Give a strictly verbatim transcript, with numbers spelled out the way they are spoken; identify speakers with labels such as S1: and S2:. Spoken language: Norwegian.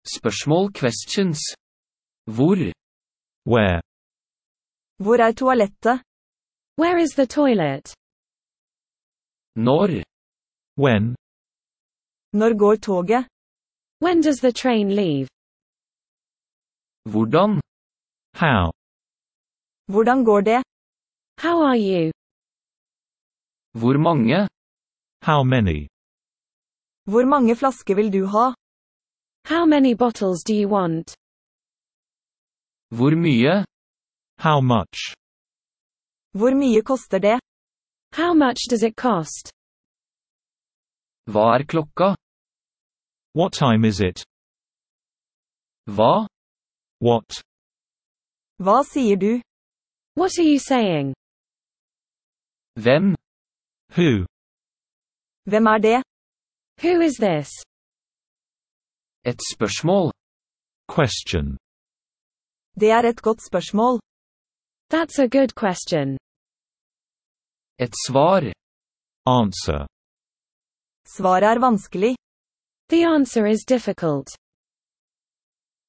S1: Spørsmål questions. Hvor?
S2: Where?
S3: Hvor er toalettet?
S4: Where is the toilet?
S1: Når?
S2: When?
S3: Når går toget?
S4: When does the train leave?
S1: Hvordan?
S2: How?
S3: Hvordan går det?
S4: How are you?
S1: Hvor mange?
S2: How many?
S3: Hvor mange flasker vil du ha?
S4: How many bottles do you want?
S1: Hvor mye?
S2: How much?
S3: Hvor mye koster det?
S4: How much does it cost?
S1: Hva er klokka?
S2: What time is it?
S1: Hva?
S2: What?
S3: Hva sier du?
S4: What are you saying?
S1: Hvem?
S2: Who?
S3: Hvem er det?
S4: Who is this?
S1: Et spørsmål.
S2: Question.
S3: Det er et godt spørsmål.
S4: That's a good question.
S1: Et svar.
S2: Answer.
S3: Svaret er vanskelig.
S4: The answer is difficult.